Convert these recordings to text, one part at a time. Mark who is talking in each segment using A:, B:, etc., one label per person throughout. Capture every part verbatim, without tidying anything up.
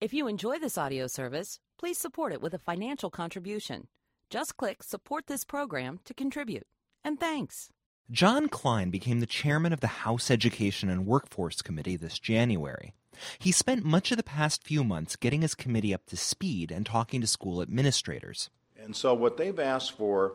A: If you enjoy this audio service, please support it with a financial contribution. Just click Support This Program to contribute. And thanks.
B: John Kline became the chairman of the House Education and Workforce Committee this January. He spent much of the past few months getting his committee up to speed and talking to school administrators.
C: And so what they've asked for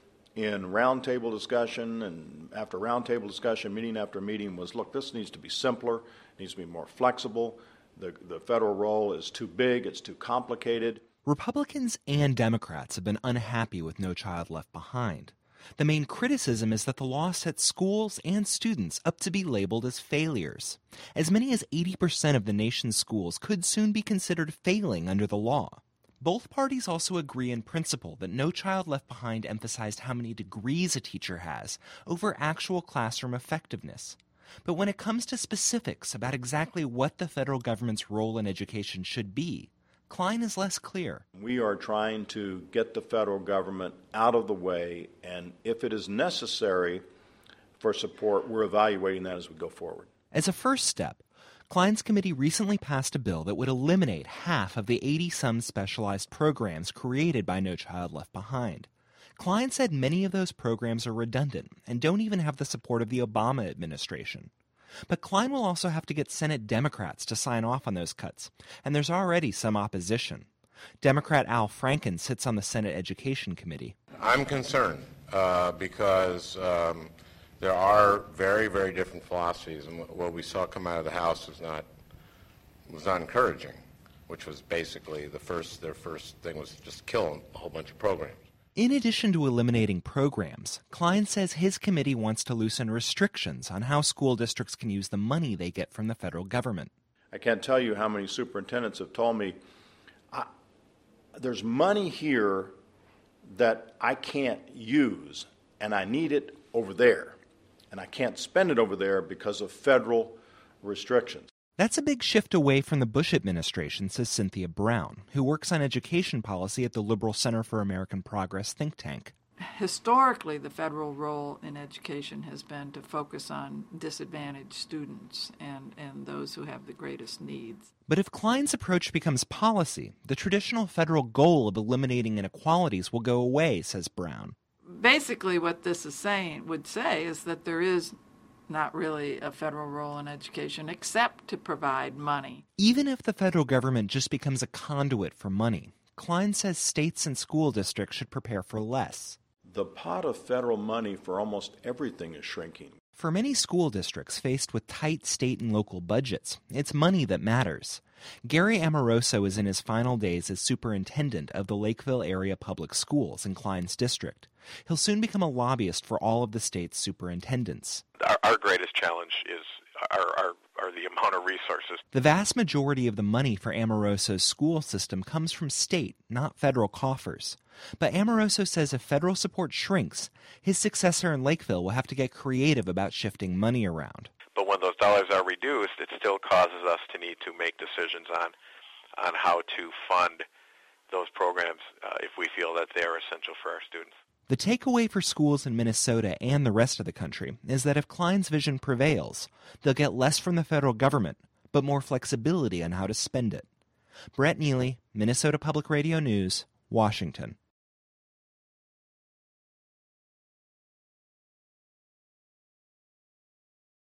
C: in roundtable discussion and after roundtable discussion, meeting after meeting, was, look, this needs to be simpler, needs to be more flexible. The, the federal role is too big, it's too complicated.
B: Republicans and Democrats have been unhappy with No Child Left Behind. The main criticism is that the law sets schools and students up to be labeled as failures. As many as eighty percent of the nation's schools could soon be considered failing under the law. Both parties also agree in principle that No Child Left Behind emphasized how many degrees a teacher has over actual classroom effectiveness. But when it comes to specifics about exactly what the federal government's role in education should be, Kline is less clear.
C: We are trying to get the federal government out of the way, and if it is necessary for support, we're evaluating that as we go forward.
B: As a first step, Kline's committee recently passed a bill that would eliminate half of the eighty-some specialized programs created by No Child Left Behind. Kline said many of those programs are redundant and don't even have the support of the Obama administration. But Kline will also have to get Senate Democrats to sign off on those cuts, and there's already some opposition. Democrat Al Franken sits on the Senate Education Committee.
D: I'm concerned uh, because um, there are very, very different philosophies, and what we saw come out of the House was not was not encouraging, which was basically the first their first thing was to just kill a whole bunch of programs.
B: In addition to eliminating programs, Kline says his committee wants to loosen restrictions on how school districts can use the money they get from the federal government.
C: I can't tell you how many superintendents have told me, I, there's money here that I can't use, and I need it over there, and I can't spend it over there because of federal restrictions.
B: That's a big shift away from the Bush administration, says Cynthia Brown, who works on education policy at the Liberal Center for American Progress think tank.
E: Historically, the federal role in education has been to focus on disadvantaged students and, and those who have the greatest needs.
B: But if Kline's approach becomes policy, the traditional federal goal of eliminating inequalities will go away, says Brown.
E: Basically, what this is saying would say is that there is not really a federal role in education except to provide money.
B: Even if the federal government just becomes a conduit for money, Kline says states and school districts should prepare for less.
C: The pot of federal money for almost everything is shrinking.
B: For many school districts faced with tight state and local budgets, it's money that matters. Gary Amoroso is in his final days as superintendent of the Lakeville Area Public Schools in Kline's district. He'll soon become a lobbyist for all of the state's superintendents.
F: Our, our greatest challenge is our, our, are the amount of resources.
B: The vast majority of the money for Amoroso's school system comes from state, not federal coffers. But Amoroso says if federal support shrinks, his successor in Lakeville will have to get creative about shifting money around.
F: But when those dollars are reduced, it still causes us to need to make decisions on on how to fund those programs uh, if we feel that they are essential for our students.
B: The takeaway for schools in Minnesota and the rest of the country is that if Kline's vision prevails, they'll get less from the federal government, but more flexibility on how to spend it. Brett Neely, Minnesota Public Radio News, Washington.